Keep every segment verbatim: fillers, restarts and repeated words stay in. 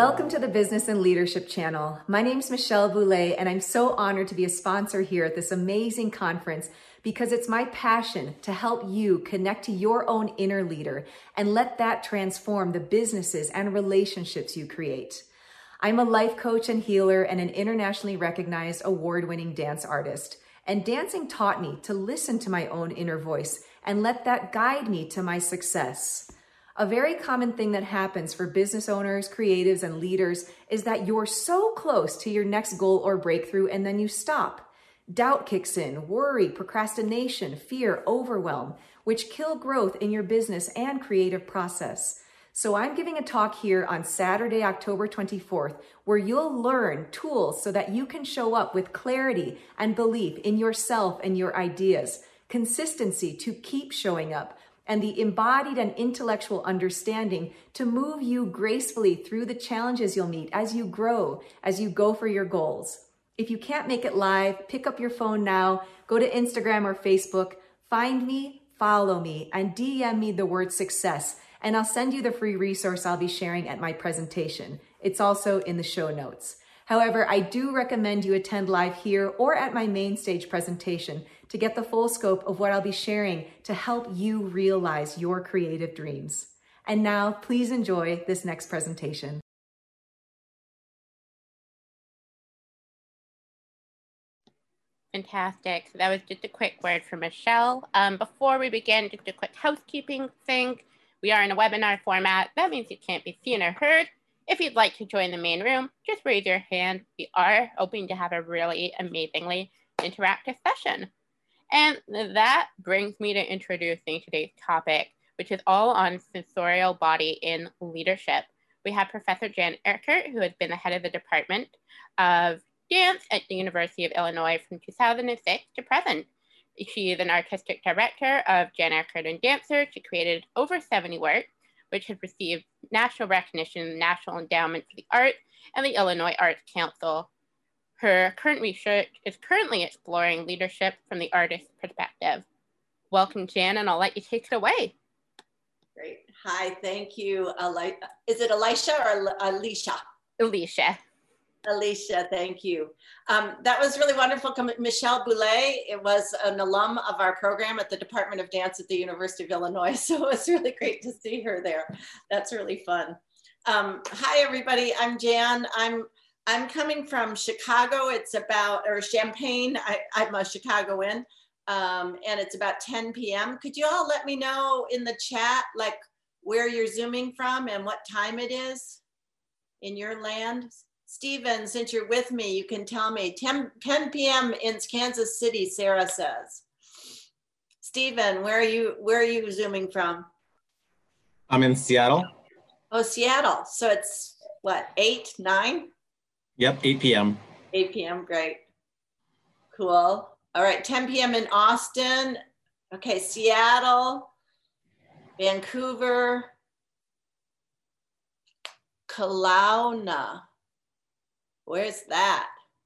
Welcome to the Business and Leadership Channel. My name is Michelle Boulay, and I'm so honored to be a sponsor here at this amazing conference because it's my passion to help you connect to your own inner leader and let that transform the businesses and relationships you create. I'm a life coach and healer and an internationally recognized award-winning dance artist. And dancing taught me to listen to my own inner voice and let that guide me to my success. A very common thing that happens for business owners, creatives, and leaders is that you're so close to your next goal or breakthrough and then you stop. Doubt kicks in, worry, procrastination, fear, overwhelm, which kill growth in your business and creative process. So I'm giving a talk here on Saturday, October twenty-fourth, where you'll learn tools so that you can show up with clarity and belief in yourself and your ideas, consistency to keep showing up, and the embodied and intellectual understanding to move you gracefully through the challenges you'll meet as you grow, as you go for your goals. If you can't make it live, pick up your phone now, go to Instagram or Facebook, find me, follow me, and D M me the word success, and I'll send you the free resource I'll be sharing at my presentation. It's also in the show notes. However, I do recommend you attend live here or at my main stage presentation to get the full scope of what I'll be sharing to help you realize your creative dreams. And now, please enjoy this next presentation. Fantastic. So that was just a quick word from Michelle. Um, before we begin, just a quick housekeeping thing. We are in a webinar format. That means you can't be seen or heard. If you'd like to join the main room, just raise your hand. We are hoping to have a really amazingly interactive session. And that brings me to introducing today's topic, which is all on sensorial body in leadership. We have Professor Jan Eckert, who has been the head of the Department of Dance at the University of Illinois from two thousand six to present. She is an artistic director of Jan Eckert and Dancers. She created over seventy works, which have received national recognition, National Endowment for the Arts, and the Illinois Arts Council. Her current research is currently exploring leadership from the artist's perspective. Welcome, Jan, and I'll let you take it away. Great. Hi, thank you. Ali- is it Elisha or Alicia? Alicia. Alicia, thank you. Um, that was really wonderful. Michelle Boulay, it was an alum of our program at the Department of Dance at the University of Illinois. So it's really great to see her there. That's really fun. Um, hi, everybody. I'm Jan. I'm I'm coming from Chicago. It's about, or Champaign. I, I'm a Chicagoan. Um, and it's about ten p m Could you all let me know in the chat, like where you're Zooming from and what time it is in your land? Stephen, since you're with me, you can tell me. ten p m in Kansas City, Sarah says. Stephen, where are you, where are you Zooming from? I'm in Seattle. Oh, Seattle. So it's what, eight, nine? Yep, eight p m eight p m, great. Cool. All right, ten p m in Austin. Okay, Seattle, Vancouver, Kelowna. Where's that?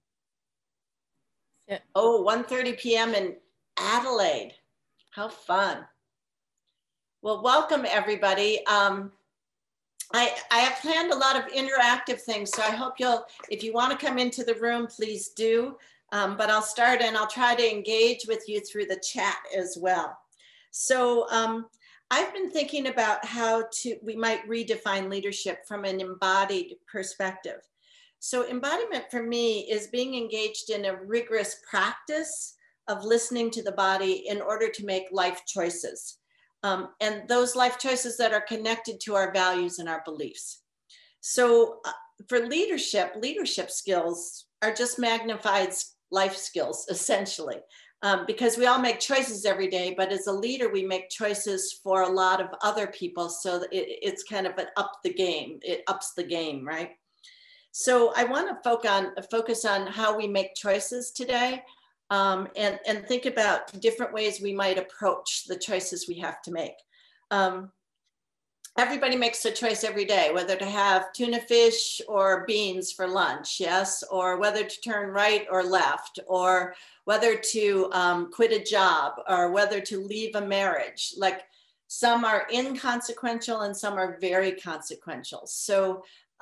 Yeah. Oh, one thirty p m in Adelaide. How fun. Well, welcome everybody. Um, I, I have planned a lot of interactive things, so I hope you'll, if you want to come into the room, please do. Um, but I'll start and I'll try to engage with you through the chat as well. So um, I've been thinking about how to, we might redefine leadership from an embodied perspective. So embodiment for me is being engaged in a rigorous practice of listening to the body in order to make life choices. Um, and those life choices that are connected to our values and our beliefs. So uh, for leadership, leadership skills are just magnified life skills, essentially, um, because we all make choices every day, but as a leader, we make choices for a lot of other people. So it, it's kind of an up the game, it ups the game, right? So I want to focus on, focus on how we make choices today. Um, and, and think about different ways we might approach the choices we have to make. Um, everybody makes a choice every day, whether to have tuna fish or beans for lunch, yes, or whether to turn right or left, or whether to um, quit a job, or whether to leave a marriage. Like some are inconsequential and some are very consequential. So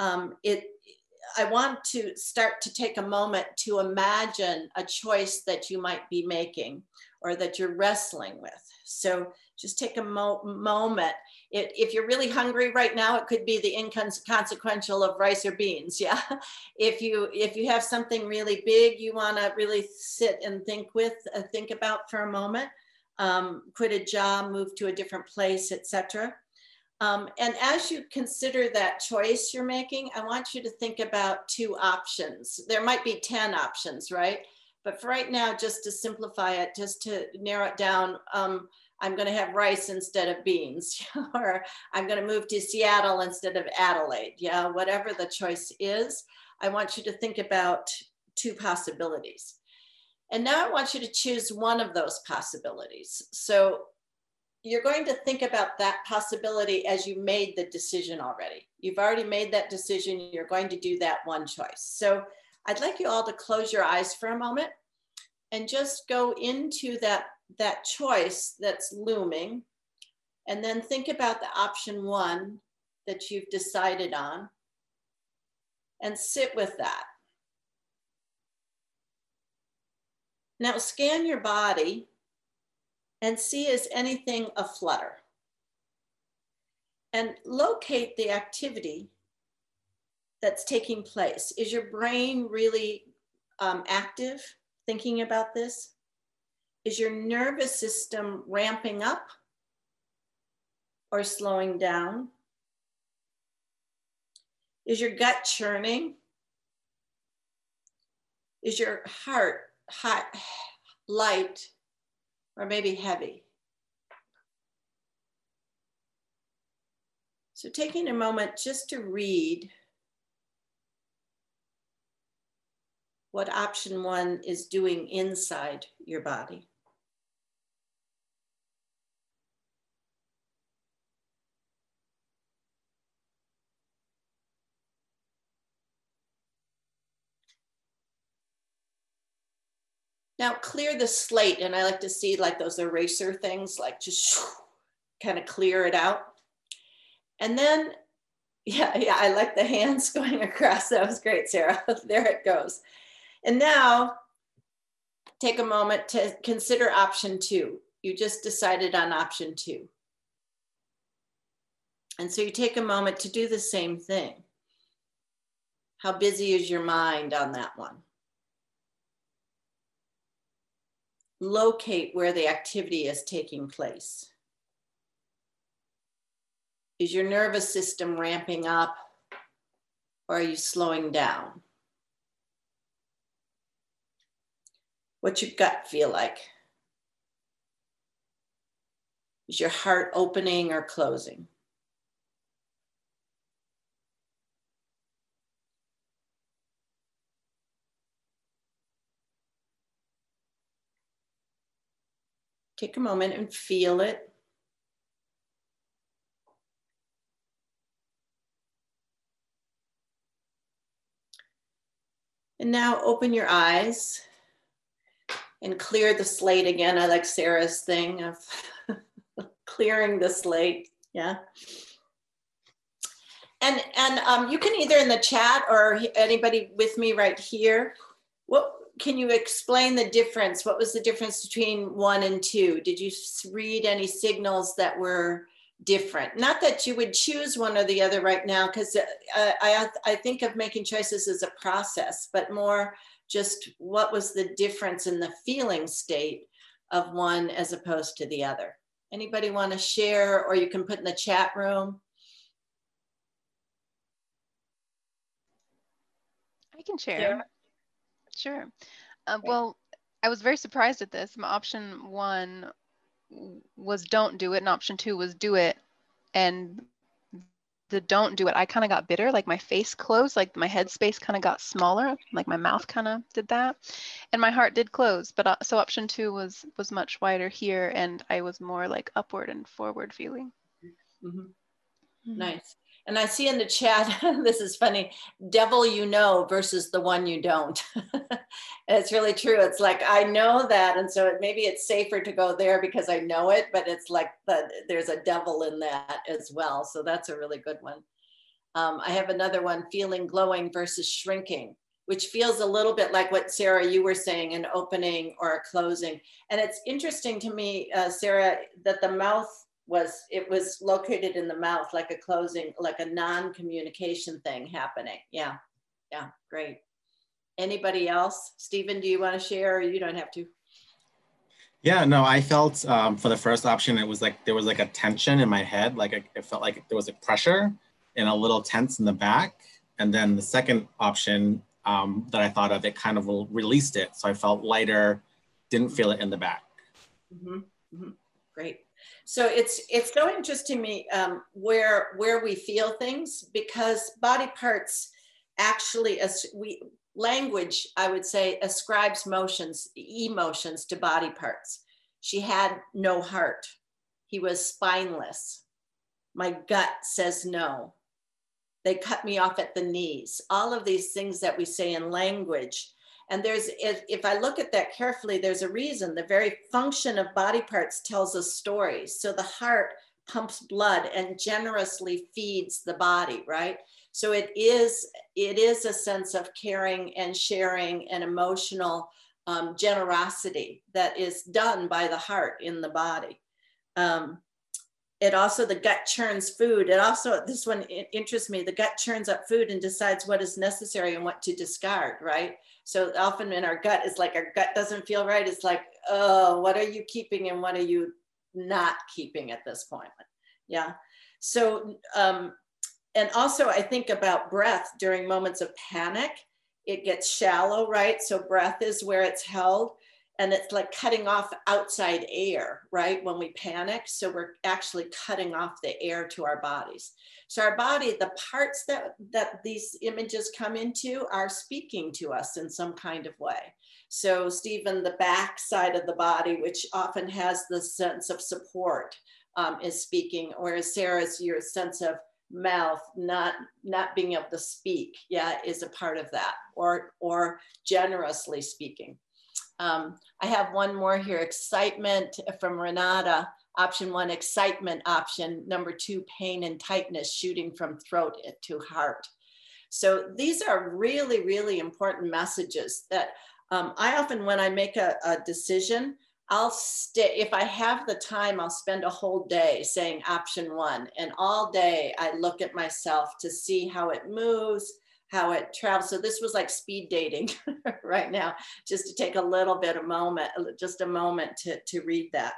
um, it, I want to start to take a moment to imagine a choice that you might be making or that you're wrestling with. So just take a mo moment. It, if you're really hungry right now, it could be the inconsequential of rice or beans. Yeah. If you if you have something really big you want to really sit and think with, uh, think about for a moment, um, quit a job, move to a different place, et cetera. Um, and as you consider that choice you're making, I want you to think about two options. There might be ten options, right? But for right now, just to simplify it, just to narrow it down, um, I'm going to have rice instead of beans, or I'm going to move to Seattle instead of Adelaide. Yeah, whatever the choice is, I want you to think about two possibilities. And now I want you to choose one of those possibilities. So you're going to think about that possibility as you made the decision already. You've already made that decision. You're going to do that one choice. So I'd like you all to close your eyes for a moment and just go into that, that choice that's looming, and then think about the option one that you've decided on and sit with that. Now scan your body and see is anything aflutter. And locate the activity that's taking place. Is your brain really um, active thinking about this? Is your nervous system ramping up or slowing down? Is your gut churning? Is your heart hot, light, or maybe heavy? So taking a moment just to read what option one is doing inside your body. Now clear the slate, and I like to see like those eraser things, like just kind of clear it out. And then, yeah, yeah, I like the hands going across. That was great, Sarah. There it goes. And now take a moment to consider option two. You just decided on option two. And so you take a moment to do the same thing. How busy is your mind on that one? Locate where the activity is taking place. Is your nervous system ramping up, or are you slowing down? What's your gut feel like? Is your heart opening or closing? Take a moment and feel it. And now open your eyes and clear the slate again. I like Sarah's thing of clearing the slate. Yeah. And, and um, you can either in the chat or anybody with me right here, what can you explain the difference? What was the difference between one and two? Did you read any signals that were different? Not that you would choose one or the other right now, because uh, I, I think of making choices as a process, but more just what was the difference in the feeling state of one as opposed to the other? Anybody want to share, or you can put in the chat room? I can share. Sarah? Sure. Uh, well, I was very surprised at this. My option one was don't do it, and option two was do it. And the don't do it, I kind of got bitter, like my face closed, like my head space kind of got smaller, like my mouth kind of did that, and my heart did close. But uh, so option two was was much wider here, and I was more like upward and forward feeling. Mm-hmm. Mm-hmm. Nice. And I see in the chat, this is funny, devil you know versus the one you don't. And it's really true. It's like, I know that. And so it, maybe it's safer to go there because I know it, but it's like the, there's a devil in that as well. So that's a really good one. Um, I have another one, feeling glowing versus shrinking, which feels a little bit like what Sarah, you were saying, an opening or a closing. And it's interesting to me, uh, Sarah, that the mouth was, it was located in the mouth, like a closing, like a non-communication thing happening. Yeah, yeah, great. Anybody else? Stephen, do you want to share, or you don't have to? Yeah, no, I felt um, for the first option, it was like, there was like a tension in my head. Like I, it felt like there was a pressure and a little tense in the back. And then the second option um, that I thought of, it kind of released it. So I felt lighter, didn't feel it in the back. Mm-hmm. Mm-hmm. Great. So it's it's so interesting to me um, where where we feel things, because body parts actually, as we language, I would say, ascribes motions, emotions to body parts. She had no heart. He was spineless. My gut says no. They cut me off at the knees. All of these things that we say in language. And there's, if, if I look at that carefully, there's a reason. The very function of body parts tells us stories. So the heart pumps blood and generously feeds the body, right? So it is, it is a sense of caring and sharing and emotional um, generosity that is done by the heart in the body. Um, it also, the gut churns food. It also, this one it interests me, the gut churns up food and decides what is necessary and what to discard, right? So often in our gut, it's like our gut doesn't feel right. It's like, oh, what are you keeping and what are you not keeping at this point? Yeah. So, um, and also I think about breath during moments of panic. It gets shallow, right? So breath is where it's held, and it's like cutting off outside air, right? When we panic. So we're actually cutting off the air to our bodies. So our body, the parts that, that these images come into are speaking to us in some kind of way. So Stephen, the back side of the body, which often has the sense of support, um, is speaking, whereas Sarah's, your sense of mouth, not not being able to speak, yeah, is a part of that, or or generously speaking. Um, I have one more here, excitement from Renata, option one, excitement option, number two, pain and tightness shooting from throat to heart. So these are really, really important messages that um, I often, when I make a, a decision, I'll stay, if I have the time, I'll spend a whole day saying option one. And all day I look at myself to see how it moves, how it travels. So this was like speed dating right now, just to take a little bit of moment, just a moment to, to read that.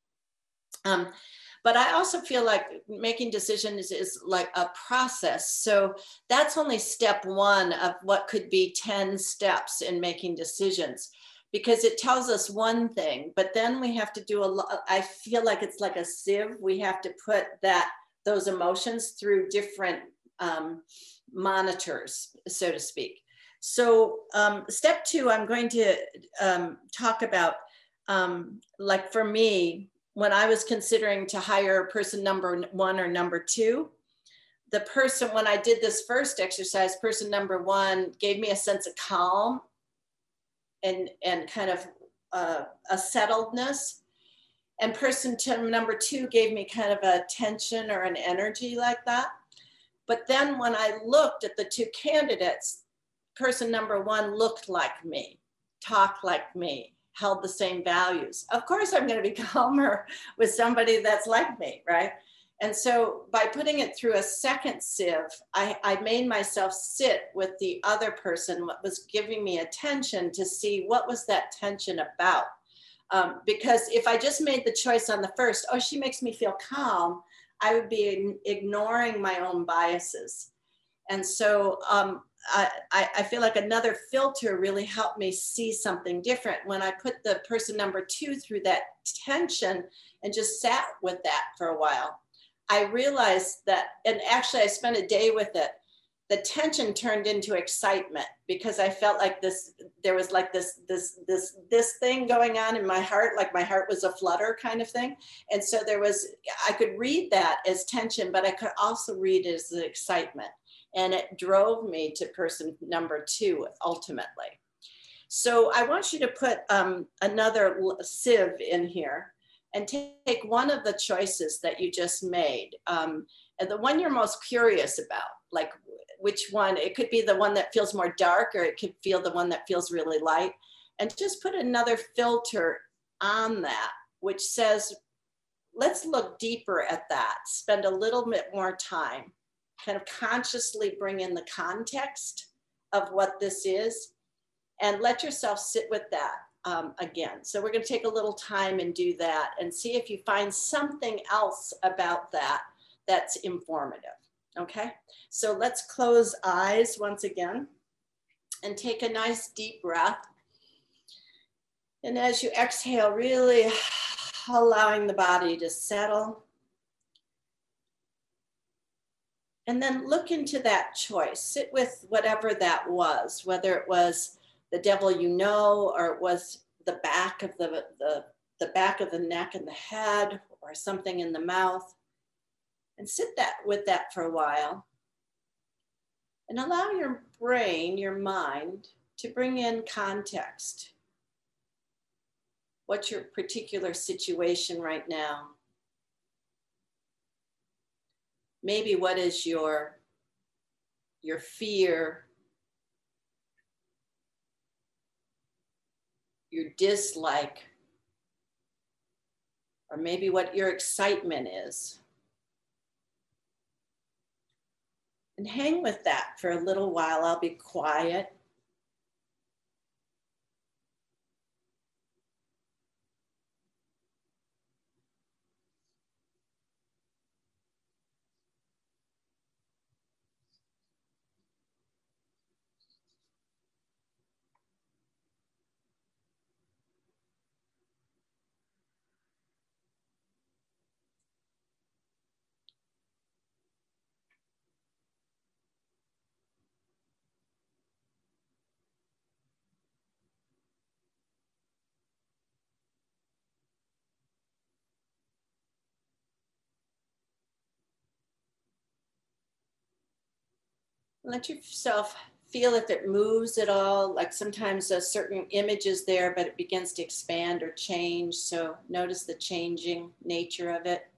Um, but I also feel like making decisions is like a process. So that's only step one of what could be ten steps in making decisions, because it tells us one thing, but then we have to do a lot. I feel like it's like a sieve. We have to put that, those emotions through different um, monitors, so to speak. So um, step two, I'm going to um, talk about, um, like for me, when I was considering to hire person number one or number two, the person, when I did this first exercise, person number one gave me a sense of calm and, and kind of uh, a settledness. And person number two gave me kind of a tension or an energy like that. But then when I looked at the two candidates, person number one looked like me, talked like me, held the same values. Of course, I'm going to be calmer with somebody that's like me, right? And so by putting it through a second sieve, I, I made myself sit with the other person, what was giving me attention, to see what was that tension about. Um, because if I just made the choice on the first, oh, she makes me feel calm, I would be ignoring my own biases. And so um, I, I feel like another filter really helped me see something different. When I put the person number two through that tension and just sat with that for a while, I realized that, and actually I spent a day with it, the tension turned into excitement, because I felt like this, there was like this, this, this, this thing going on in my heart, like my heart was a flutter kind of thing. And so there was, I could read that as tension, but I could also read it as excitement. And it drove me to person number two, ultimately. So I want you to put um, another sieve in here and take one of the choices that you just made, um, and the one you're most curious about. like which one, it could be the one that feels more dark, or it could feel the one that feels really light. And just put another filter on that, which says, let's look deeper at that. Spend a little bit more time, kind of consciously bring in the context of what this is, and let yourself sit with that um, again. So we're going to take a little time and do that and see if you find something else about that that's informative. Okay, so let's close eyes once again and take a nice deep breath. And as you exhale, really allowing the body to settle. And then look into that choice. Sit with whatever that was, whether it was the devil you know, or it was the back of the, the, the back of the neck and the head, or something in the mouth. And sit that with that for a while. And allow your brain, your mind, to bring in context. What's your particular situation right now? Maybe what is your, your fear, your dislike, or maybe what your excitement is. And hang with that for a little while. I'll be quiet. Let yourself feel if it moves at all. Like sometimes a certain image is there, but it begins to expand or change. So notice the changing nature of it.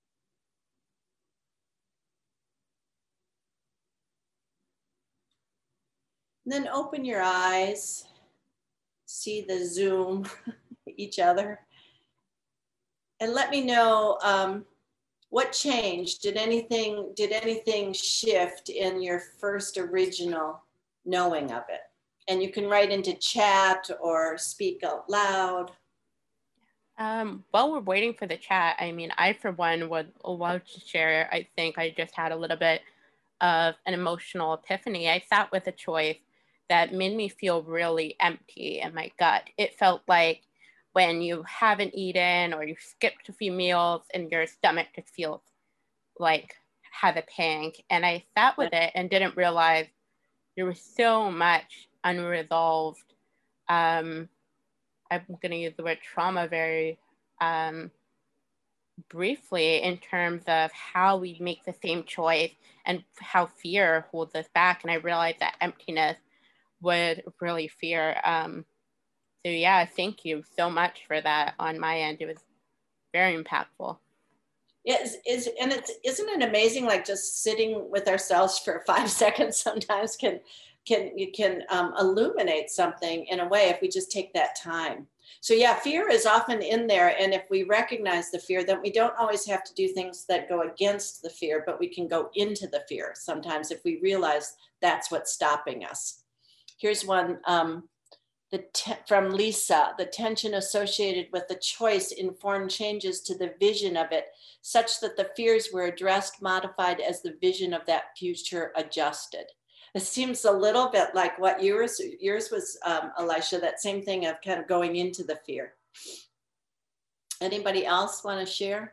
And then open your eyes, see the Zoom, each other. And let me know, um, what changed? Did anything, did anything shift in your first original knowing of it? And you can write into chat or speak out loud. Um, while we're waiting for the chat, I mean, I, for one, would love to share. I think I just had a little bit of an emotional epiphany. I sat with a choice that made me feel really empty in my gut. It felt like when you haven't eaten or you skipped a few meals and your stomach just feels like has a pang. And I sat with it and didn't realize there was so much unresolved, um, I'm going to use the word trauma very um, briefly, in terms of how we make the same choice and how fear holds us back. And I realized that emptiness would really fear. Um, So yeah, thank you so much for that on my end. It was very impactful. Yeah, is, is and it's isn't it amazing? Like just sitting with ourselves for five seconds sometimes can can you can um, illuminate something in a way if we just take that time. So yeah, fear is often in there, and if we recognize the fear, then we don't always have to do things that go against the fear, but we can go into the fear sometimes if we realize that's what's stopping us. Here's one. Um, The te- from Lisa, the tension associated with the choice informed changes to the vision of it, such that the fears were addressed, modified as the vision of that future adjusted. It seems a little bit like what yours, yours was, um, Elisha, that same thing of kind of going into the fear. Anybody else want to share?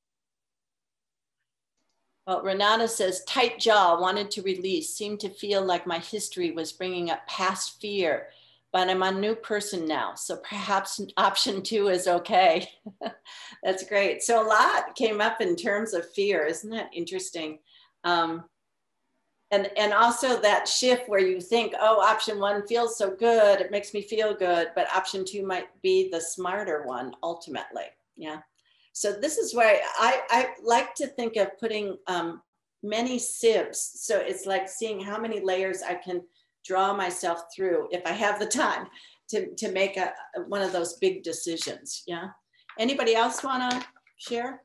Well, Renata says, tight jaw, wanted to release, seemed to feel like my history was bringing up past fear, but I'm a new person now. So perhaps option two is okay. That's great. So a lot came up in terms of fear. Isn't that interesting? Um, and, and also that shift where you think, oh, option one feels so good. It makes me feel good. But option two might be the smarter one ultimately. Yeah. So this is where I, I like to think of putting um, many sieves. So it's like seeing how many layers I can draw myself through if I have the time to, to make a, one of those big decisions. Yeah. Anybody else want to share?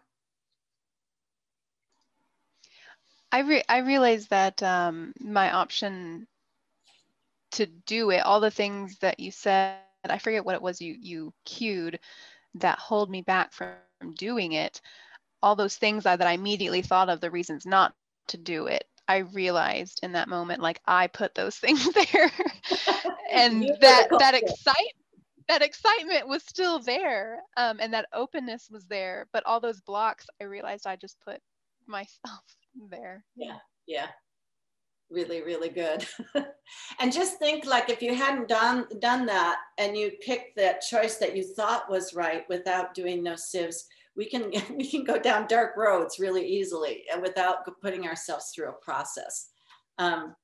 I, re I realized that um, my option to do it, all the things that you said, I forget what it was you, you cued that hold me back from doing it. All those things that, that I immediately thought of, the reasons not to do it, I realized in that moment, like I put those things there. And that, that, excite, that excitement was still there. Um, and that openness was there. But all those blocks, I realized I just put myself there. Yeah, yeah. Really, really good. And just think, like, if you hadn't done done that and you picked that choice that you thought was right without doing those sieves, we can we can go down dark roads really easily and without putting ourselves through a process. Um,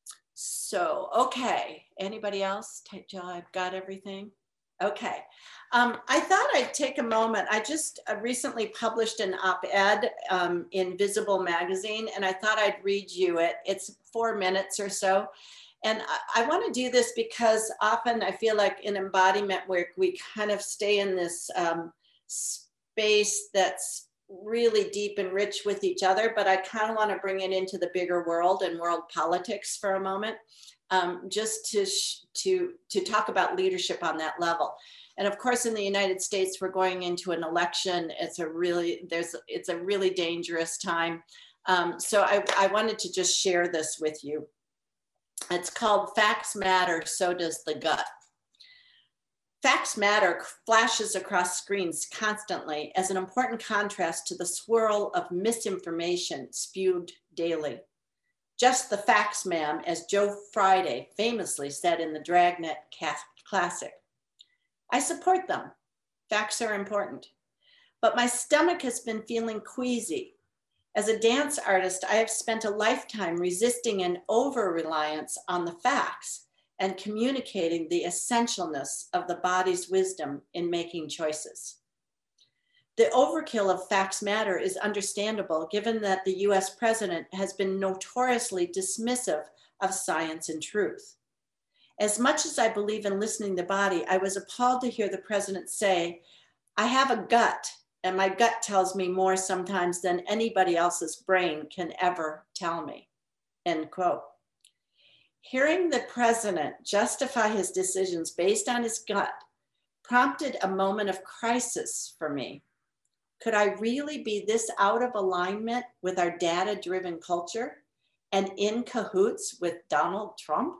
so, okay, anybody else? I've got everything. Okay. Um, I thought I'd take a moment. I just uh, recently published an op-ed um, in Visible magazine, and I thought I'd read you it. It's four minutes or so. And I, I want to do this because often I feel like in embodiment work, we kind of stay in this um, space that's really deep and rich with each other, but I kind of want to bring it into the bigger world and world politics for a moment. Um, just to, to, to talk about leadership on that level. And of course, in the United States, we're going into an election. It's a really, there's, it's a really dangerous time. Um, so I, I wanted to just share this with you. It's called Facts Matter, So Does the Gut. Facts matter flashes across screens constantly as an important contrast to the swirl of misinformation spewed daily. Just the facts, ma'am, as Joe Friday famously said in the Dragnet Classic. I support them. Facts are important. But my stomach has been feeling queasy. As a dance artist, I have spent a lifetime resisting an over-reliance on the facts and communicating the essentialness of the body's wisdom in making choices. The overkill of facts matter is understandable given that the U S president has been notoriously dismissive of science and truth. As much as I believe in listening to the body, I was appalled to hear the president say, I have a gut and my gut tells me more sometimes than anybody else's brain can ever tell me, end quote. Hearing the president justify his decisions based on his gut prompted a moment of crisis for me. Could I really be this out of alignment with our data-driven culture and in cahoots with Donald Trump?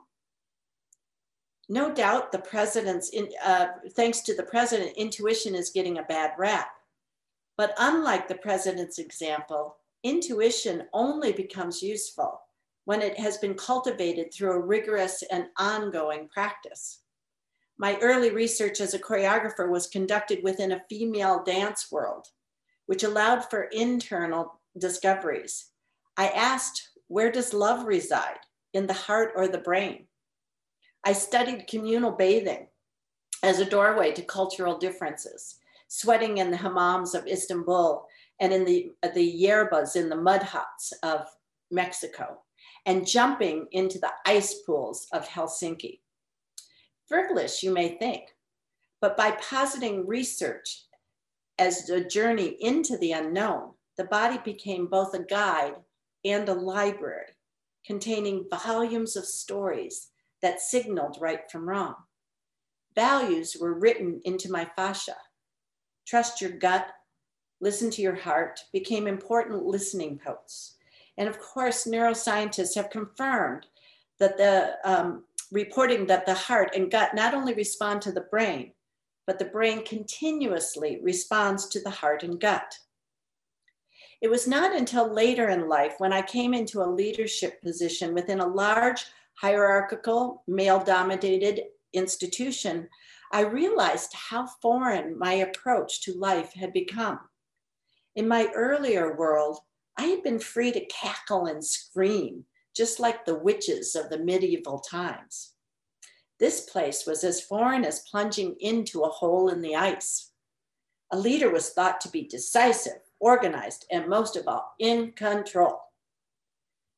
No doubt the president's, in, uh, thanks to the president, intuition is getting a bad rap. But unlike the president's example, intuition only becomes useful when it has been cultivated through a rigorous and ongoing practice. My early research as a choreographer was conducted within a female dance world, which allowed for internal discoveries. I asked, where does love reside? In the heart or the brain? I studied communal bathing as a doorway to cultural differences, sweating in the hammams of Istanbul and in the, the yerbas in the mud huts of Mexico, and jumping into the ice pools of Helsinki. Frivolous, you may think, but by positing research as a journey into the unknown, the body became both a guide and a library containing volumes of stories that signaled right from wrong. Values were written into my fascia. Trust your gut, listen to your heart became important listening posts. And of course, neuroscientists have confirmed that the um, reporting that the heart and gut not only respond to the brain, but the brain continuously responds to the heart and gut. It was not until later in life when I came into a leadership position within a large hierarchical, male-dominated institution, I realized how foreign my approach to life had become. In my earlier world, I had been free to cackle and scream, just like the witches of the medieval times. This place was as foreign as plunging into a hole in the ice. A leader was thought to be decisive, organized, and most of all, in control.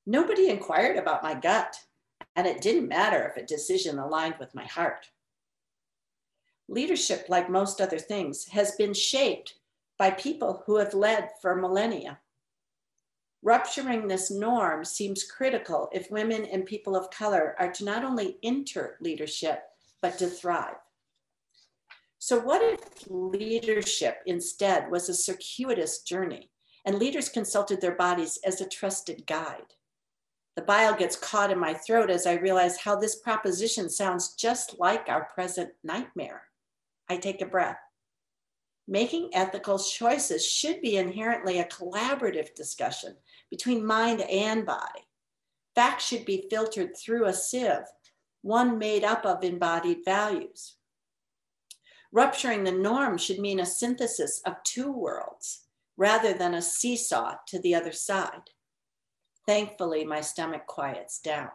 Nobody inquired about my gut, and it didn't matter if a decision aligned with my heart. Leadership, like most other things, has been shaped by people who have led for millennia. Rupturing this norm seems critical if women and people of color are to not only enter leadership, but to thrive. So what if leadership instead was a circuitous journey and leaders consulted their bodies as a trusted guide? The bile gets caught in my throat as I realize how this proposition sounds just like our present nightmare. I take a breath. Making ethical choices should be inherently a collaborative discussion between mind and body. Facts should be filtered through a sieve, one made up of embodied values. Rupturing the norm should mean a synthesis of two worlds rather than a seesaw to the other side. Thankfully, my stomach quiets down.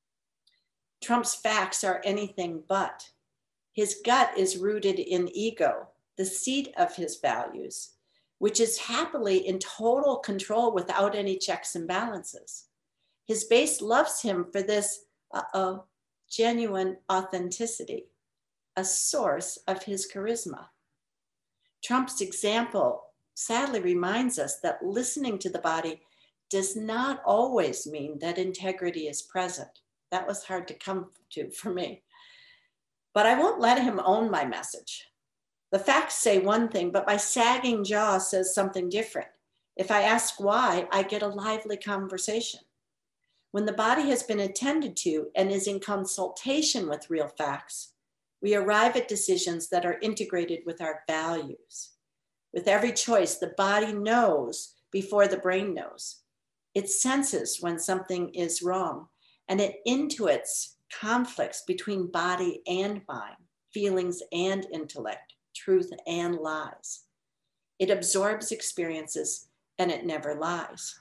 Trump's facts are anything but. His gut is rooted in ego, the seat of his values, which is happily in total control without any checks and balances. His base loves him for this uh-oh, genuine authenticity, a source of his charisma. Trump's example sadly reminds us that listening to the body does not always mean that integrity is present. That was hard to come to for me. But I won't let him own my message. The facts say one thing, but my sagging jaw says something different. If I ask why, I get a lively conversation. When the body has been attended to and is in consultation with real facts, we arrive at decisions that are integrated with our values. With every choice, the body knows before the brain knows. It senses when something is wrong, and it intuits conflicts between body and mind, feelings and intellect, truth and lies. It absorbs experiences and it never lies.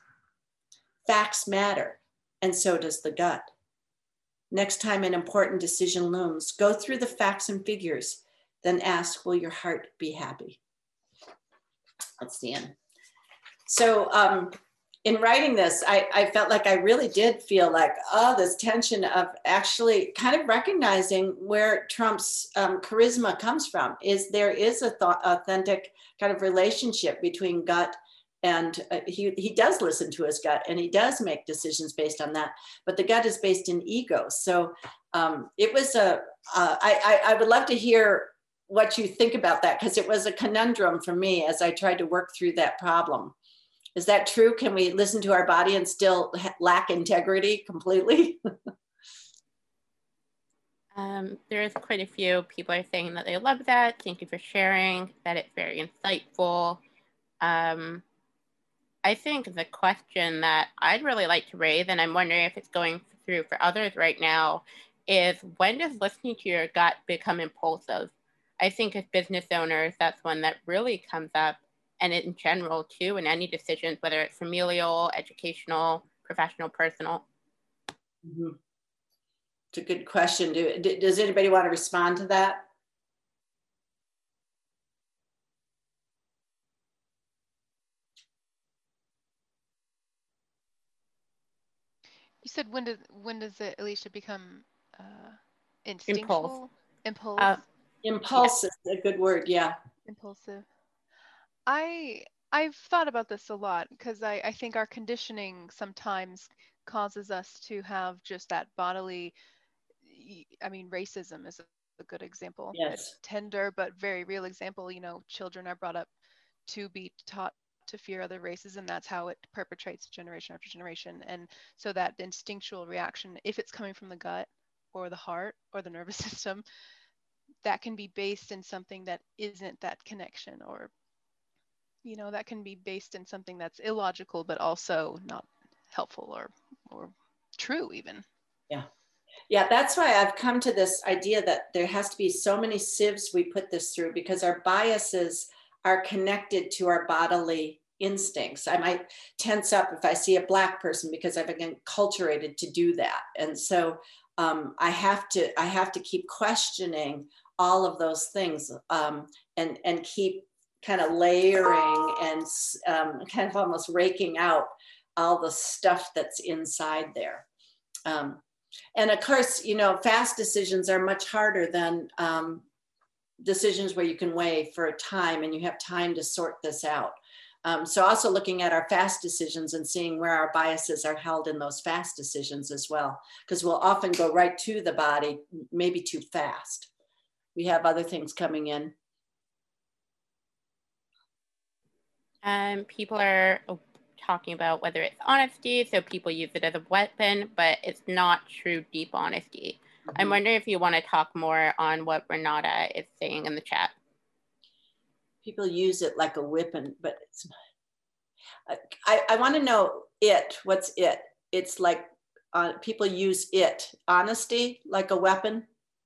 Facts matter, and so does the gut. Next time an important decision looms, go through the facts and figures, then ask, will your heart be happy? That's the end. So, um, in writing this, I, I felt like I really did feel like, oh, this tension of actually kind of recognizing where Trump's um, charisma comes from. Is there is a th- authentic kind of relationship between gut and uh, he, he does listen to his gut and he does make decisions based on that, but the gut is based in ego. So um, it was a, uh, I, I, I would love to hear what you think about that, because it was a conundrum for me as I tried to work through that problem. Is that true? Can we listen to our body and still lack integrity completely? um, there's quite a few people are saying that they love that. Thank you for sharing, that it's very insightful. Um, I think the question that I'd really like to raise, and I'm wondering if it's going through for others right now, is when does listening to your gut become impulsive? I think as business owners, that's one that really comes up. And in general, too, in any decisions, whether it's familial, educational, professional, personal. Mm-hmm. It's a good question. Do, does anybody want to respond to that? You said when does when does it, Alicia, become uh, instinctual? Impulse. Impulse. Uh, Impulse yeah. is a good word. Yeah. Impulsive. I I've thought about this a lot because I, I think our conditioning sometimes causes us to have just that bodily, I mean, racism is a good example. Yes. A tender but very real example. You know, children are brought up to be taught to fear other races, and that's how it perpetrates generation after generation. And so that instinctual reaction, if it's coming from the gut or the heart or the nervous system, that can be based in something that isn't that connection, or you know, that can be based in something that's illogical, but also not helpful or or true even. Yeah. Yeah, that's why I've come to this idea that there has to be so many sieves we put this through, because our biases are connected to our bodily instincts. I might tense up if I see a Black person because I've been enculturated to do that. And so um, I have to I have to keep questioning all of those things um, and, and keep kind of layering and um, kind of almost raking out all the stuff that's inside there. Um, and of course, you know, fast decisions are much harder than um, decisions where you can weigh for a time and you have time to sort this out. Um, so also looking at our fast decisions and seeing where our biases are held in those fast decisions as well, because we'll often go right to the body, maybe too fast. We have other things coming in. Um, people are talking about whether it's honesty, so people use it as a weapon, but it's not true deep honesty. Mm-hmm. I'm wondering if you want to talk more on what Renata is saying in the chat. People use it like a weapon, but it's not. I, I want to know it, what's it? It's like uh, people use it, honesty, like a weapon.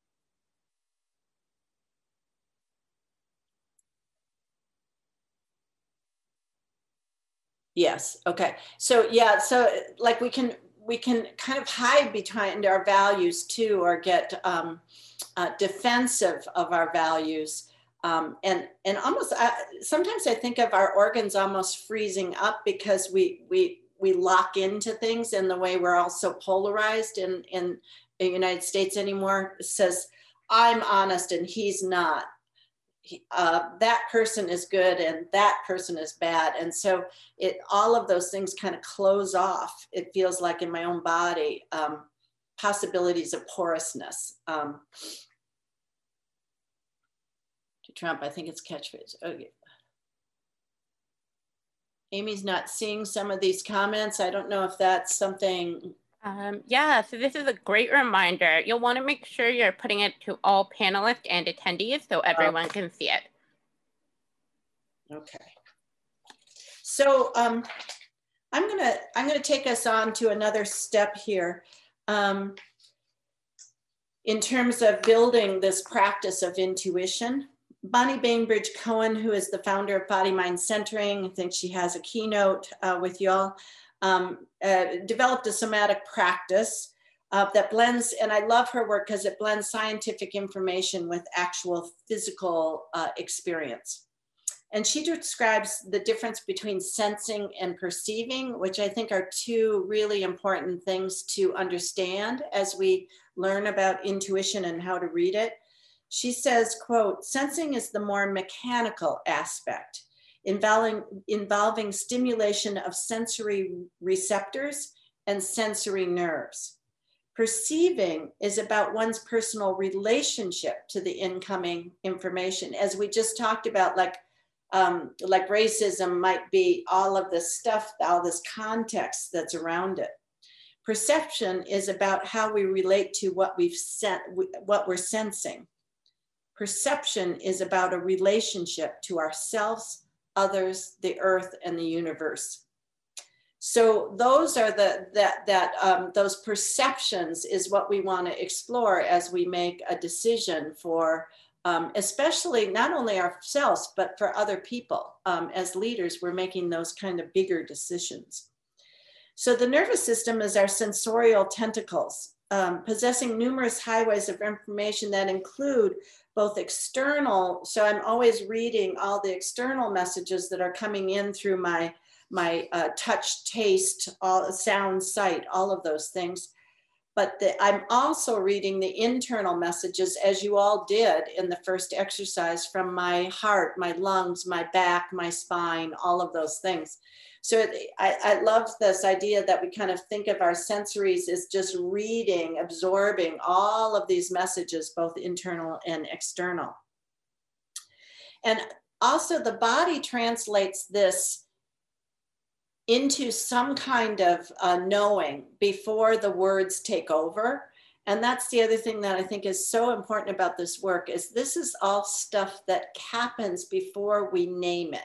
Yes, okay. So yeah, so like we can, we can kind of hide behind our values too, or get um, uh, defensive of our values. Um, and and almost uh, sometimes I think of our organs almost freezing up because we we we lock into things in the way we're all so polarized in in the United States anymore. It says I'm honest and he's not. He, uh, that person is good and that person is bad, and so it all of those things kind of close off. It feels like in my own body um, possibilities of porousness. Um, Trump, I think it's catchphrase. Okay. Amy's not seeing some of these comments. I don't know if that's something. Um, yeah, so this is a great reminder. You'll want to make sure you're putting it to all panelists and attendees so everyone okay. can see it. Okay. So um, I'm gonna I'm gonna take us on to another step here. Um, in terms of building this practice of intuition. Bonnie Bainbridge Cohen, who is the founder of Body Mind Centering, I think she has a keynote uh, with y'all, um, uh, developed a somatic practice uh, that blends, and I love her work because it blends scientific information with actual physical uh, experience. And she describes the difference between sensing and perceiving, which I think are two really important things to understand as we learn about intuition and how to read it. She says, quote, sensing is the more mechanical aspect, involving, involving stimulation of sensory receptors and sensory nerves. Perceiving is about one's personal relationship to the incoming information. As we just talked about, like, um, like racism might be all of this stuff, all this context that's around it. Perception is about how we relate to what we've sent, what we're sensing. Perception is about a relationship to ourselves, others, the earth, and the universe. So those are the that that um, those perceptions is what we want to explore as we make a decision for, um, especially not only ourselves but for other people. Um, as leaders, we're making those kind of bigger decisions. So the nervous system is our sensorial tentacles, um, possessing numerous highways of information that include both external, so I'm always reading all the external messages that are coming in through my, my uh, touch, taste, all, sound, sight, all of those things. But the, I'm also reading the internal messages, as you all did in the first exercise, from my heart, my lungs, my back, my spine, all of those things. So it, I, I love this idea that we kind of think of our sensories as just reading, absorbing all of these messages, both internal and external. And also the body translates this into some kind of uh, knowing before the words take over. And that's the other thing that I think is so important about this work, is this is all stuff that happens before we name it.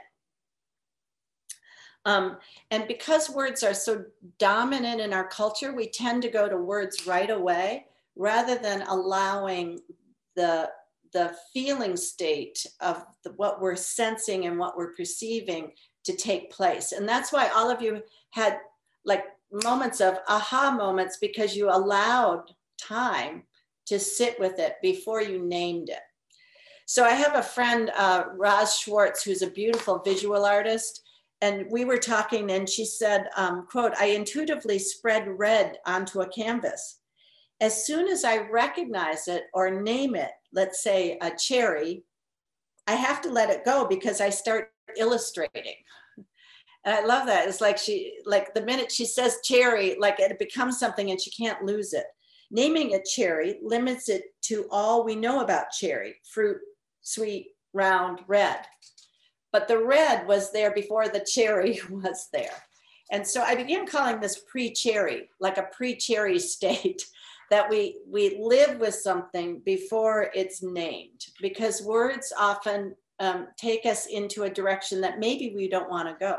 Um, and because words are so dominant in our culture, we tend to go to words right away rather than allowing the, the feeling state of the, what we're sensing and what we're perceiving to take place. And that's why all of you had like moments of aha moments, because you allowed time to sit with it before you named it. So I have a friend, uh, Roz Schwartz, who's a beautiful visual artist. and we were talking and she said, um, quote, I intuitively spread red onto a canvas. As soon as I recognize it or name it, let's say a cherry, I have to let it go because I start illustrating. And I love that. It's like she, like the minute she says cherry, like it becomes something and she can't lose it. Naming a cherry limits it to all we know about cherry, fruit, sweet, round, red. But the red was there before the cherry was there. And so I began calling this pre-cherry, like a pre-cherry state, that we, we live with something before it's named, because words often um, take us into a direction that maybe we don't want to go.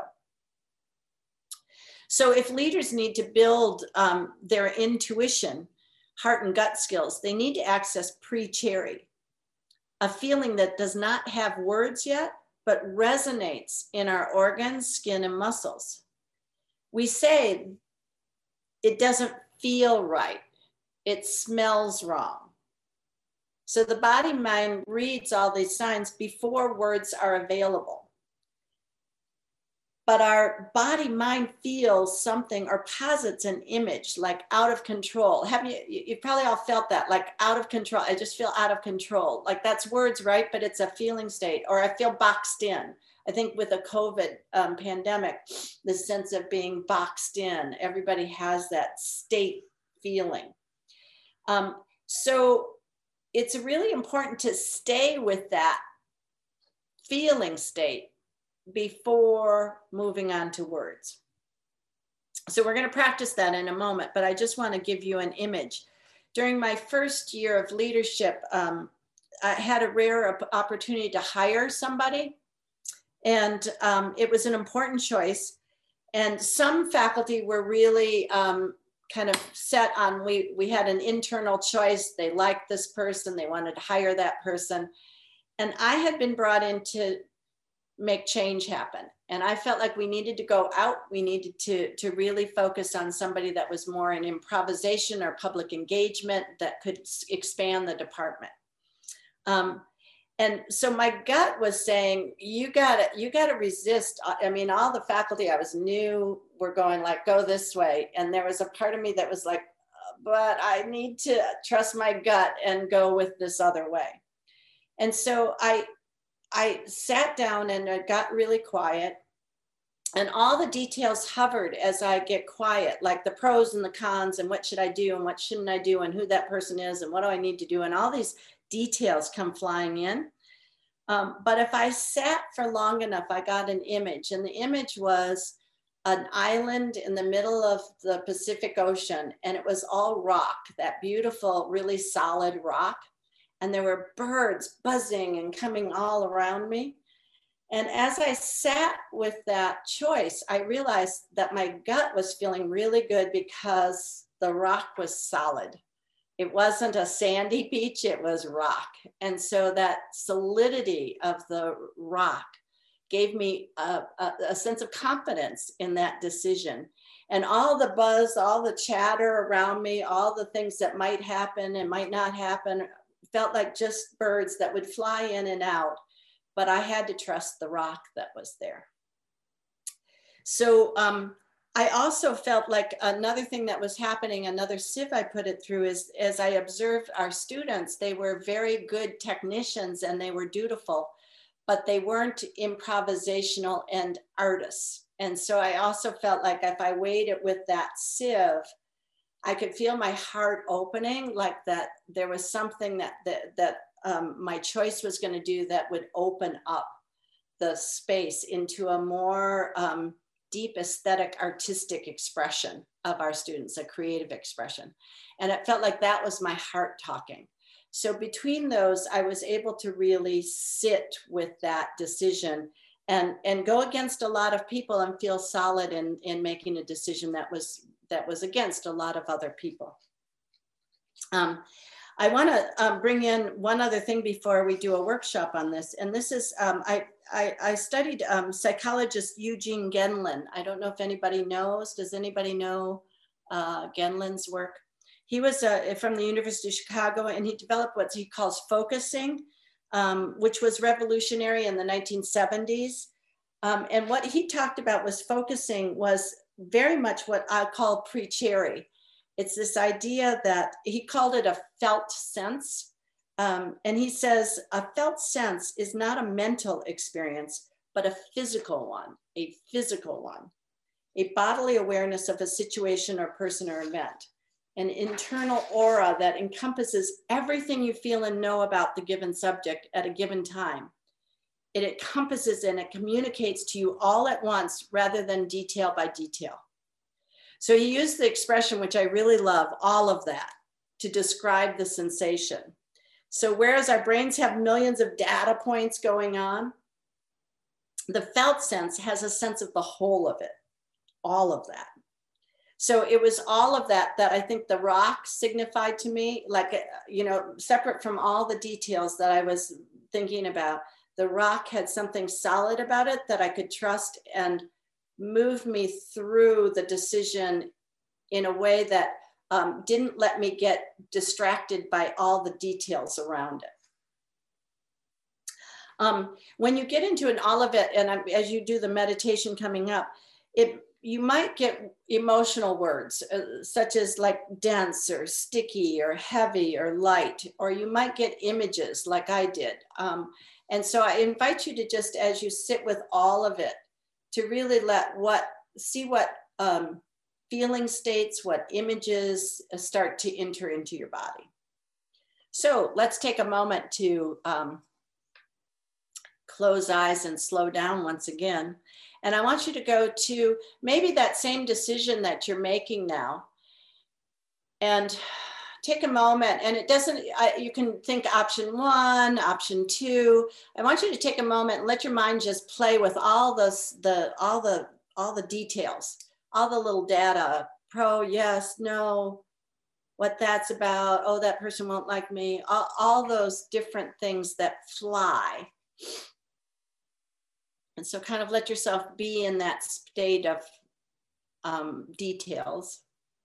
So if leaders need to build um, their intuition, heart and gut skills, they need to access pre-cherry, a feeling that does not have words yet, but resonates in our organs, skin, and muscles. We say it doesn't feel right. It smells wrong. So the body mind reads all these signs before words are available. But our body mind feels something or posits an image like out of control. Have you, you probably all felt that, like out of control. I just feel out of control. Like that's words, right? But it's a feeling state. Or I feel boxed in. I think with the COVID um, pandemic, the sense of being boxed in, everybody has that state feeling. Um, so it's really important to stay with that feeling state before moving on to words. So we're going to practice that in a moment, but I just want to give you an image. During my first year of leadership, um, I had a rare opportunity to hire somebody, and um, it was an important choice. And some faculty were really um, kind of set on, we, we had an internal choice. They liked this person, they wanted to hire that person. And I had been brought in to make change happen. And I felt like we needed to go out. We needed to, to really focus on somebody that was more in improvisation or public engagement that could expand the department. Um, and so my gut was saying, you gotta, you gotta resist. I mean, all the faculty I was new were going like, go this way. And there was a part of me that was like, but I need to trust my gut and go with this other way. And so I, I sat down and I got really quiet, and all the details hovered as I get quiet, like the pros and the cons and what should I do and what shouldn't I do and who that person is and what do I need to do. And all these details come flying in. Um, but if I sat for long enough, I got an image, and the image was an island in the middle of the Pacific Ocean, and it was all rock, that beautiful, really solid rock. And there were birds buzzing and coming all around me. And as I sat with that choice, I realized that my gut was feeling really good because the rock was solid. It wasn't a sandy beach, it was rock. And so that solidity of the rock gave me a, a, a sense of confidence in that decision. And all the buzz, all the chatter around me, all the things that might happen and might not happen, felt like just birds that would fly in and out, but I had to trust the rock that was there. So um, I also felt like another thing that was happening, another sieve I put it through, is as I observed our students, they were very good technicians and they were dutiful, but they weren't improvisational and artists. And so I also felt like if I weighed it with that sieve, I could feel my heart opening, like that there was something that, that, that um, my choice was going to do that would open up the space into a more um, deep aesthetic, artistic expression of our students, a creative expression. And it felt like that was my heart talking. So between those, I was able to really sit with that decision and, and go against a lot of people and feel solid in, in making a decision that was that was against a lot of other people. Um, I wanna um, bring in one other thing before we do a workshop on this. And this is, um, I, I, I studied um, psychologist Eugene Gendlin. I don't know if anybody knows, does anybody know uh, Gendlin's work? He was uh, from the University of Chicago, and he developed what he calls focusing, um, which was revolutionary in the nineteen seventies. Um, and what he talked about was focusing was very much what I call pre-cherry. It's this idea that he called it a felt sense. Um, and he says a felt sense is not a mental experience, but a physical one, a physical one, a bodily awareness of a situation or person or event, an internal aura that encompasses everything you feel and know about the given subject at a given time. It encompasses and it communicates to you all at once rather than detail by detail. So he used the expression, which I really love, all of that, to describe the sensation. So whereas our brains have millions of data points going on, the felt sense has a sense of the whole of it, all of that. So it was all of that that I think the rock signified to me, like, you know, separate from all the details that I was thinking about. The rock had something solid about it that I could trust and move me through the decision in a way that um, didn't let me get distracted by all the details around it. Um, when you get into an Olivet, and as you do the meditation coming up, it you might get emotional words uh, such as like dense or sticky or heavy or light, or you might get images like I did. Um, and so I invite you to just, as you sit with all of it, to really let what, see what um, feeling states, what images start to enter into your body. So let's take a moment to um, close eyes and slow down once again. And I want you to go to maybe that same decision that you're making now, and take a moment. And it doesn't, I, you can think option one, option two. I want you to take a moment and let your mind just play with all this, the, all the, all the details, all the little data, pro, yes, no, what that's about. Oh, that person won't like me. All, all those different things that fly. And so kind of let yourself be in that state of um, details.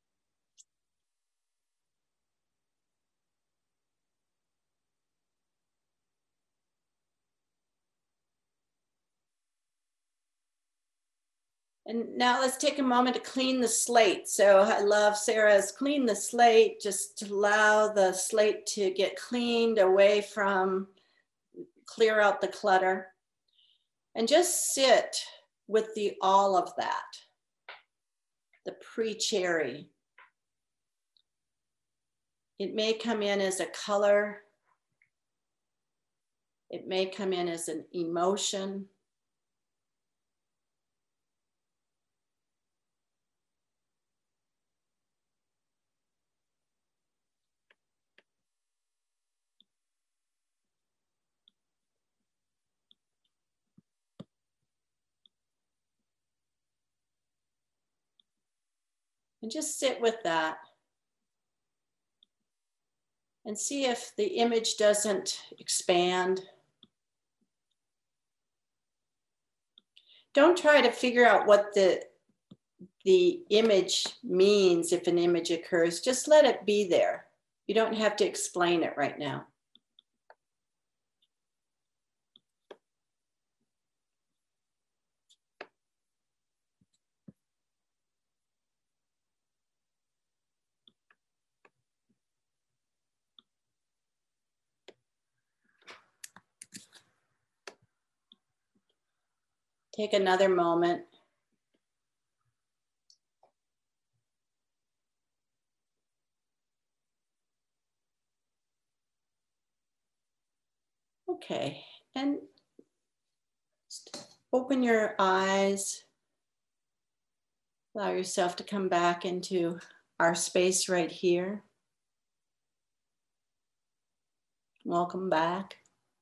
And now let's take a moment to clean the slate. So I love Sarah's clean the slate, just to allow the slate to get cleaned away from, clear out the clutter. And just sit with the all of that, the pre-cherry. It may come in as a color. It may come in as an emotion. And just sit with that and see if the image doesn't expand. Don't try to figure out what the, the image means if an image occurs. Just let it be there. You don't have to explain it right now. Take another moment. Okay, and open your eyes. Allow yourself to come back into our space right here. Welcome back.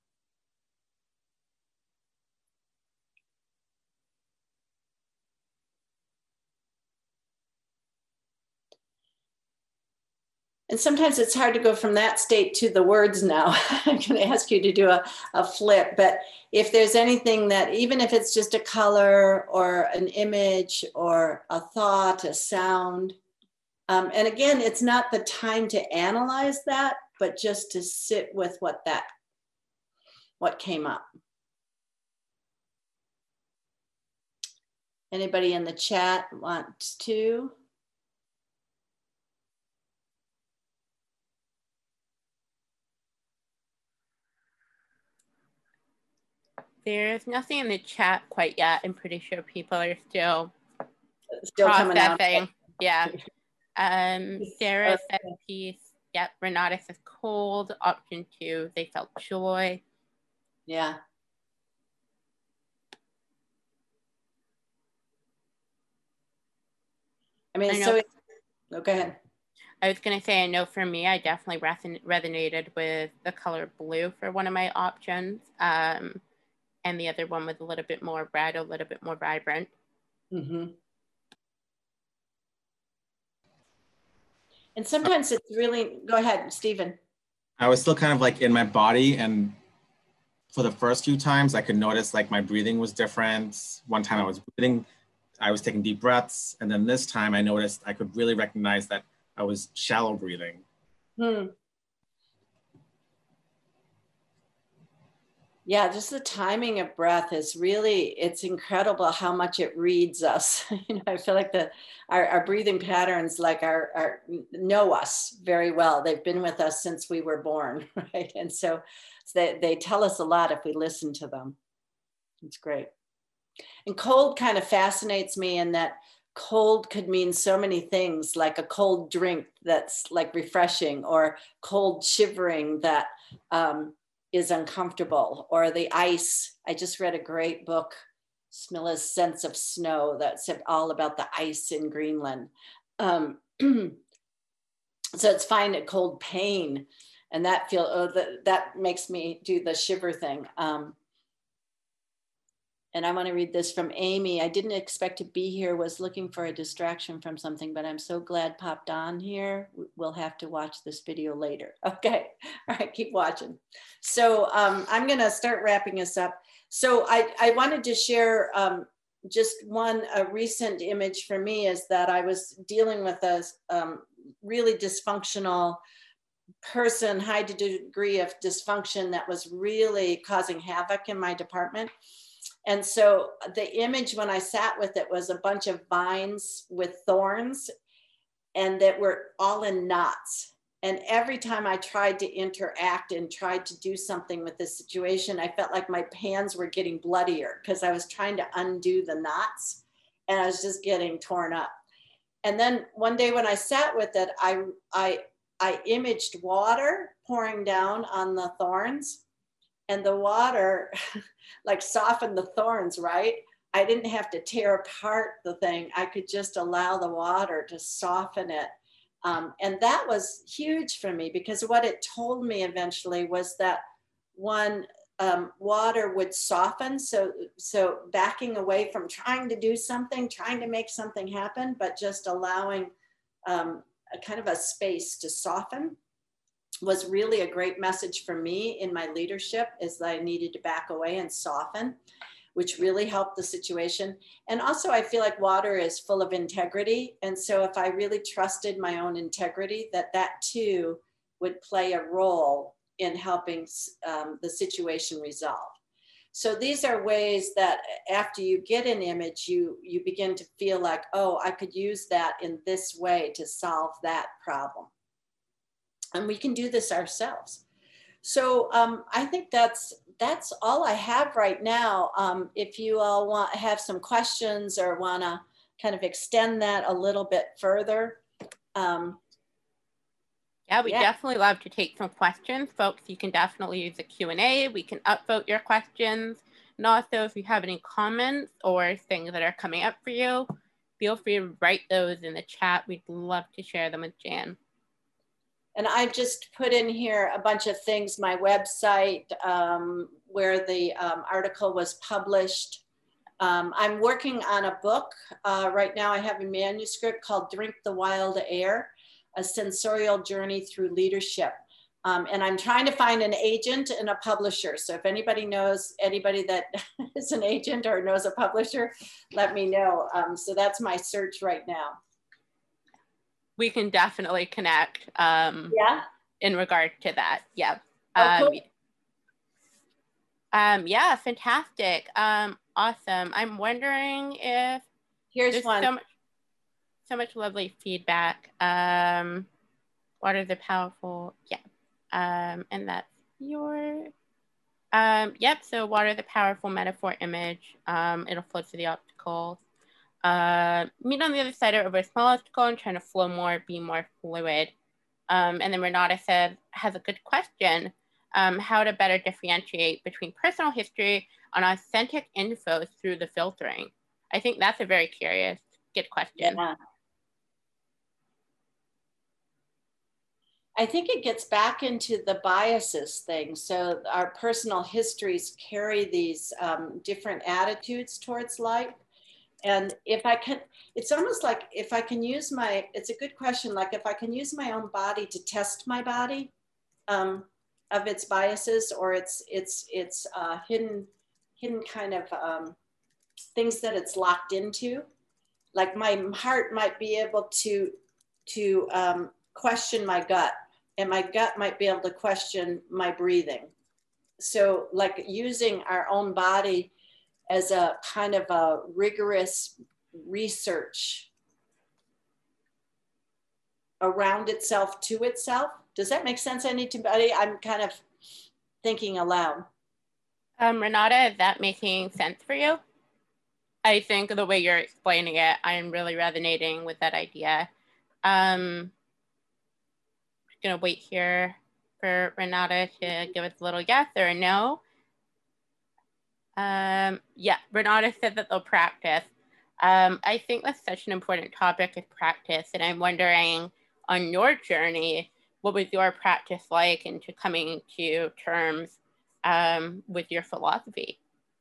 And sometimes it's hard to go from that state to the words now. I'm going to ask you to do a, a flip, but if there's anything that, even if it's just a color or an image or a thought, a sound, um, and again, it's not the time to analyze that, but just to sit with what that, what came up. Anybody in the chat wants to? There's nothing in the chat quite yet. I'm pretty sure people are still, still coming out. Yeah. Um, Sarah said peace. Yep. Renata says cold. Option two, they felt joy. Yeah. I mean, I so it, oh, go ahead. I was going to say, I know for me, I definitely reson resonated with the color blue for one of my options. Um, and the other one was a little bit more red, a little bit more vibrant. Mm-hmm. And sometimes it's really, go ahead, Stephen. I was still kind of like in my body, and for the first few times I could notice like my breathing was different. One time I was breathing, I was taking deep breaths. And then this time I noticed I could really recognize that I was shallow breathing. Hmm. Yeah, just the timing of breath is really, it's incredible how much it reads us. You know, I feel like the our, our breathing patterns like our, our know us very well. They've been with us since we were born, right? And so they, they tell us a lot if we listen to them. It's great. And cold kind of fascinates me in that cold could mean so many things, like a cold drink that's like refreshing, or cold shivering that um, is uncomfortable, or the ice. I just read a great book, Smilla's Sense of Snow, that's all about the ice in Greenland. Um, so it's fine at cold pain, and that feel oh, that, that makes me do the shiver thing. Um, And I want to read this from Amy. I didn't expect to be here, was looking for a distraction from something, but I'm so glad popped on here. We'll have to watch this video later. Okay, all right, keep watching. So um, I'm gonna start wrapping us up. So I, I wanted to share um, just one a recent image for me is that I was dealing with a um, really dysfunctional person, high degree of dysfunction that was really causing havoc in my department. And so the image when I sat with it was a bunch of vines with thorns, and that were all in knots. And every time I tried to interact and tried to do something with this situation, I felt like my hands were getting bloodier because I was trying to undo the knots and I was just getting torn up. And then one day when I sat with it, I, I, I imaged water pouring down on the thorns. And the water like softened the thorns, right? I didn't have to tear apart the thing. I could just allow the water to soften it. Um, and that was huge for me, because what it told me eventually was that one, um, water would soften. So, so backing away from trying to do something, trying to make something happen, but just allowing um, a kind of a space to soften was really a great message for me in my leadership, is that I needed to back away and soften, which really helped the situation. And also I feel like water is full of integrity. And so if I really trusted my own integrity, that that too would play a role in helping um, the situation resolve. So these are ways that after you get an image, you, you begin to feel like, oh, I could use that in this way to solve that problem. And we can do this ourselves. So um, I think that's that's all I have right now. Um, if you all want have some questions or want to kind of extend that a little bit further. Um, yeah, we yeah. definitely love to take some questions, folks. You can definitely use the Q and A. We can upvote your questions. And also, if you have any comments or things that are coming up for you, feel free to write those in the chat. We'd love to share them with Jan. And I've just put in here a bunch of things, my website, um, where the um, article was published. Um, I'm working on a book. Uh, right now I have a manuscript called Drink the Wild Air, a sensorial journey through leadership. Um, and I'm trying to find an agent and a publisher. So if anybody knows anybody that is an agent or knows a publisher, let me know. Um, so that's my search right now. We can definitely connect um, yeah. in regard to that. Yeah. Oh, cool. Um, um, yeah, fantastic. Um, awesome. I'm wondering if Here's There's one. So much, so much lovely feedback. Um, what are the powerful? Yeah. Um, and that's your. Um, yep. So what are the powerful metaphor image? Um, it'll flow to the obstacles. Uh, meet on the other side of a small obstacle and trying to flow more, be more fluid. Um, and then Renata said, has a good question. Um, how to better differentiate between personal history and authentic info through the filtering. I think that's a very curious, good question. Yeah. I think it gets back into the biases thing. So our personal histories carry these um, different attitudes towards life. And if I can, it's almost like if I can use my, it's a good question, like if I can use my own body to test my body um, of its biases or its, its, its uh, hidden, hidden kind of um, things that it's locked into. Like my heart might be able to, to um, question my gut, and my gut might be able to question my breathing. So like using our own body as a kind of a rigorous research around itself to itself. Does that make sense, anybody? I'm kind of thinking aloud. Um, Renata, is that making sense for you? I think the way you're explaining it, I'm really resonating with that idea. Um, just gonna wait here for Renata to give us a little yes or a no. Um, yeah, Renata said that they'll practice. Um, I think that's such an important topic is practice, and I'm wondering on your journey, what was your practice like into coming to terms um, with your philosophy?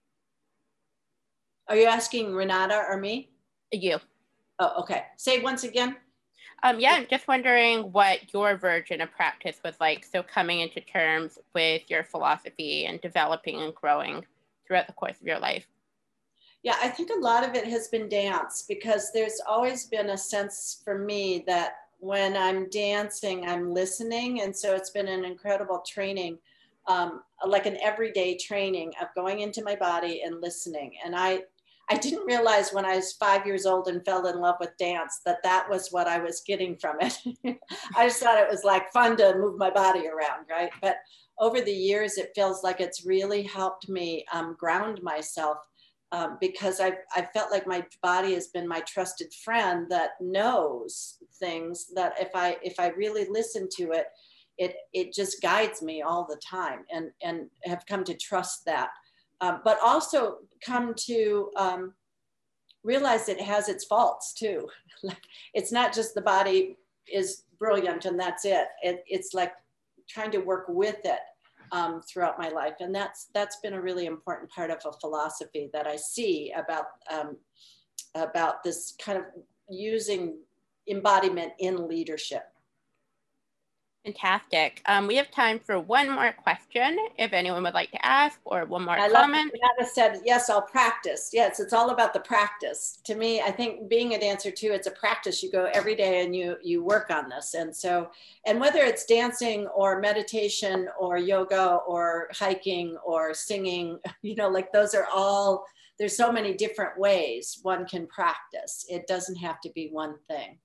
Are you asking Renata or me? You. Oh, okay. Say once again. Um, yeah, I'm just wondering what your version of practice was like. So coming into terms with your philosophy and developing and growing throughout the course of your life. Yeah, I think a lot of it has been dance because there's always been a sense for me that when I'm dancing, I'm listening. And so it's been an incredible training, um, like an everyday training of going into my body and listening. And I, I didn't realize when I was five years old and fell in love with dance that that was what I was getting from it. I just thought it was like fun to move my body around, right? But over the years, it feels like it's really helped me um, ground myself. Um, because I've, I've felt like my body has been my trusted friend that knows things that if I if I really listen to it, it it just guides me all the time, and and have come to trust that, um, but also come to um, realize it has its faults too. It's not just the body is brilliant and that's it. it it's like trying to work with it. Um, throughout my life. And that's that's been a really important part of a philosophy that I see about, um, about this kind of using embodiment in leadership. Fantastic. Um, we have time for one more question, if anyone would like to ask, or one more I comment. love that said, yes, I'll practice. Yes, it's all about the practice. To me, I think being a dancer too, it's a practice. You go every day and you you work on this. And so, and whether it's dancing or meditation or yoga or hiking or singing, you know, like those are all, there's so many different ways one can practice. It doesn't have to be one thing.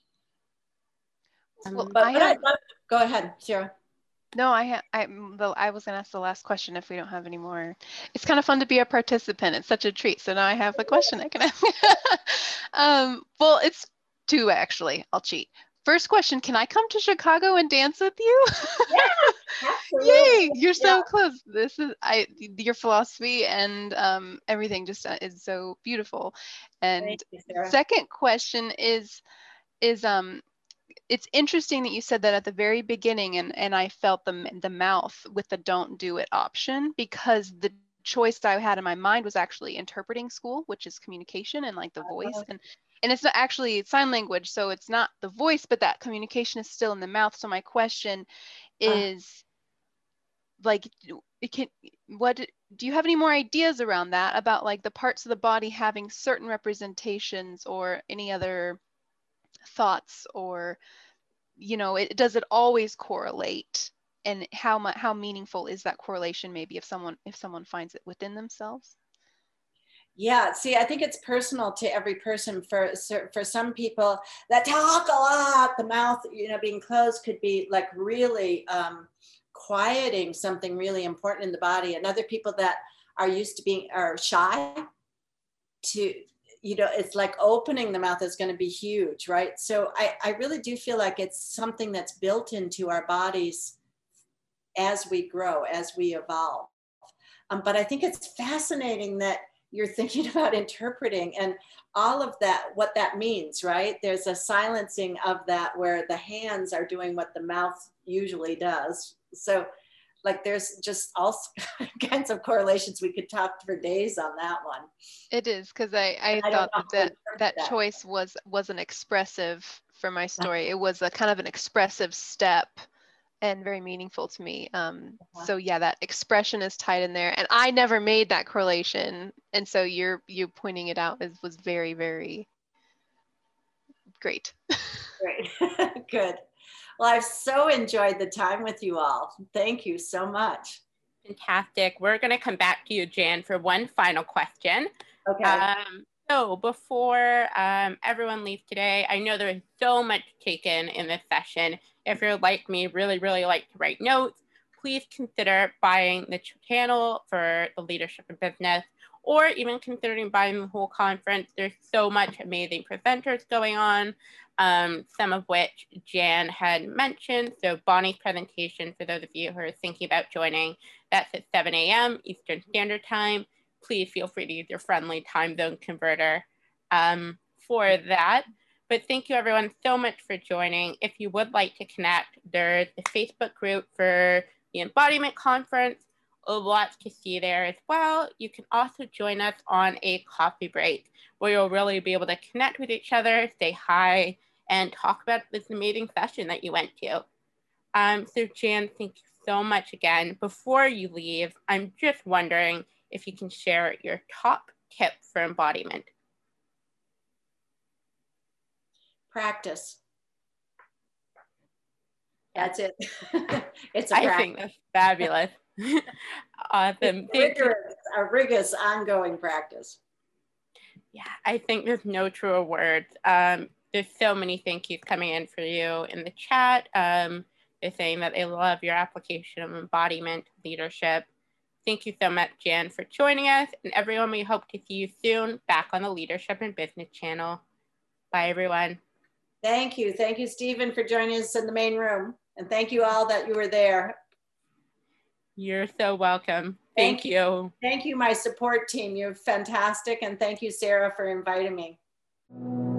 Well, but I but have, I love, go ahead, Sarah. No, I ha I well, I was gonna ask the last question if we don't have any more. It's kind of fun to be a participant. It's such a treat. So now I have a question I can ask. um, well, it's two actually. I'll cheat. First question: can I come to Chicago and dance with you? Yeah, absolutely. Yay! You're so Yeah. close. This is I your philosophy and um, everything just uh, is so beautiful. And Thank you, Sarah. second question is is um it's interesting that you said that at the very beginning, and and I felt the the mouth with the don't do it option, because the choice that I had in my mind was actually interpreting school, which is communication and like the voice, and and it's not actually sign language, so it's not the voice, but that communication is still in the mouth. So my question is, like, it can what do you have any more ideas around that, about like the parts of the body having certain representations, or any other thoughts, or you know, it does it always correlate, and how much how meaningful is that correlation, maybe if someone if someone finds it within themselves? Yeah, see, I think it's personal to every person. For for some people that talk a lot, the mouth, you know, being closed could be like really um, quieting something really important in the body. And other people that are used to being are shy, to, you know, it's like opening the mouth is going to be huge, right? So I, I really do feel like it's something that's built into our bodies as we grow, as we evolve. Um, but I think it's fascinating that you're thinking about interpreting and all of that, what that means, right? There's a silencing of that where the hands are doing what the mouth usually does. So like there's just all kinds of correlations. We could talk for days on that one. It is, because I, I, I thought that that, that that choice was, wasn't expressive for my story. It was a kind of an expressive step and very meaningful to me. Um, uh-huh. So yeah, that expression is tied in there, and I never made that correlation. And so you're you pointing it out is was very very great. Great, good. Well, I've so enjoyed the time with you all. Thank you so much. Fantastic. We're going to come back to you, Jan, for one final question. Okay. Um, so before um, everyone leaves today, I know there is so much taken in this session. If you're like me, really, really like to write notes, please consider buying the channel for the Leadership in Business, or even considering buying the whole conference. There's so much amazing presenters going on, um, some of which Jan had mentioned. So Bonnie's presentation, for those of you who are thinking about joining, that's at seven a m Eastern Standard Time. Please feel free to use your friendly time zone converter um, for that. But thank you everyone so much for joining. If you would like to connect, there's the Facebook group for the Embodiment Conference. Lots to see there as well. You can also join us on a coffee break where you'll really be able to connect with each other, say hi, and talk about this amazing session that you went to. Um, so Jan, thank you so much again. Before you leave, I'm just wondering if you can share your top tip for embodiment. Practice. That's it. It's a I practice. think that's fabulous. Awesome. It's rigorous, a rigorous ongoing practice. Yeah, I think there's no truer words. Um, there's so many thank yous coming in for you in the chat. Um, they're saying that they love your application of embodiment leadership. Thank you so much, Jan, for joining us. And everyone, we hope to see you soon back on the Leadership in Business channel. Bye, everyone. Thank you. Thank you, Stephen, for joining us in the main room. And thank you all that you were there. You're so welcome. Thank, thank you. you. Thank you, my support team. You're fantastic. And thank you, Sarah, for inviting me.